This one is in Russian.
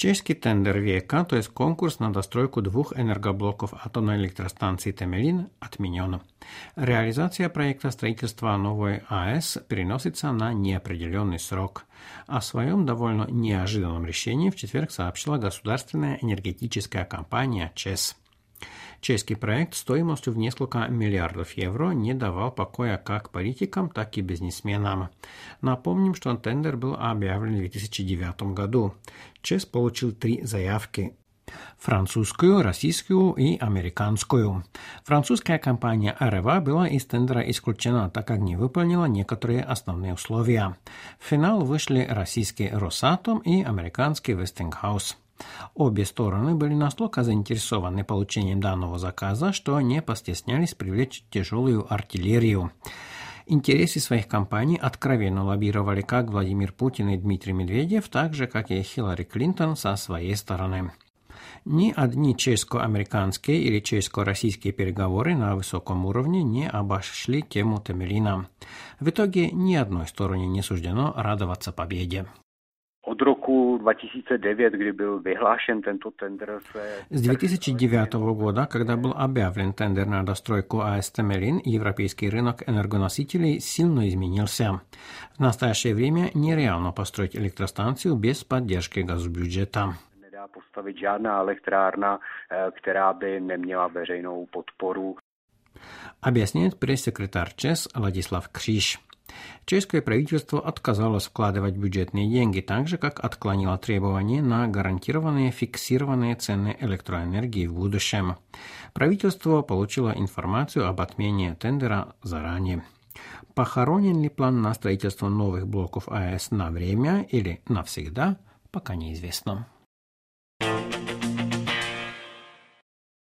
Чешский тендер века, то есть конкурс на достройку 2 энергоблоков атомной электростанции Темелин, отменен. Реализация проекта строительства новой АЭС переносится на неопределенный срок. О своем довольно неожиданном решении в четверг сообщила государственная энергетическая компания ЧЕС. Чешский проект стоимостью в несколько миллиардов евро не давал покоя как политикам, так и бизнесменам. Напомним, что тендер был объявлен в 2009 году. ЧЕС получил 3 заявки – французскую, российскую и американскую. Французская компания Areva была из тендера исключена, так как не выполнила некоторые основные условия. В финал вышли российский Росатом и американский Westinghouse. Обе стороны были настолько заинтересованы получением данного заказа, что не постеснялись привлечь тяжелую артиллерию. Интересы своих компаний откровенно лоббировали как Владимир Путин и Дмитрий Медведев, так же, как и Хиллари Клинтон со своей стороны. Ни одни чешско-американские или чешско-российские переговоры на высоком уровне не обошли тему Темелина. В итоге ни одной стороне не суждено радоваться победе. Od roku 2009, kdy byl vyhlášen tento tender, С 2009 года, когда был объявлен тендер на достройку АЭС Темелин, европейский рынок энергоносителей сильно изменился. В настоящее время нереально построить электростанцию без поддержки госбюджета. Nedá postavit žádná elektrárna, která by neměla veřejnou podporu. Объясняет пресс-секретарь ЧЕС Ладислав Кříž. Чешское правительство отказалось вкладывать бюджетные деньги, так же, как отклонило требования на гарантированные фиксированные цены электроэнергии в будущем. Правительство получило информацию об отмене тендера заранее. Похоронен ли план на строительство новых блоков АЭС на время или навсегда, пока неизвестно.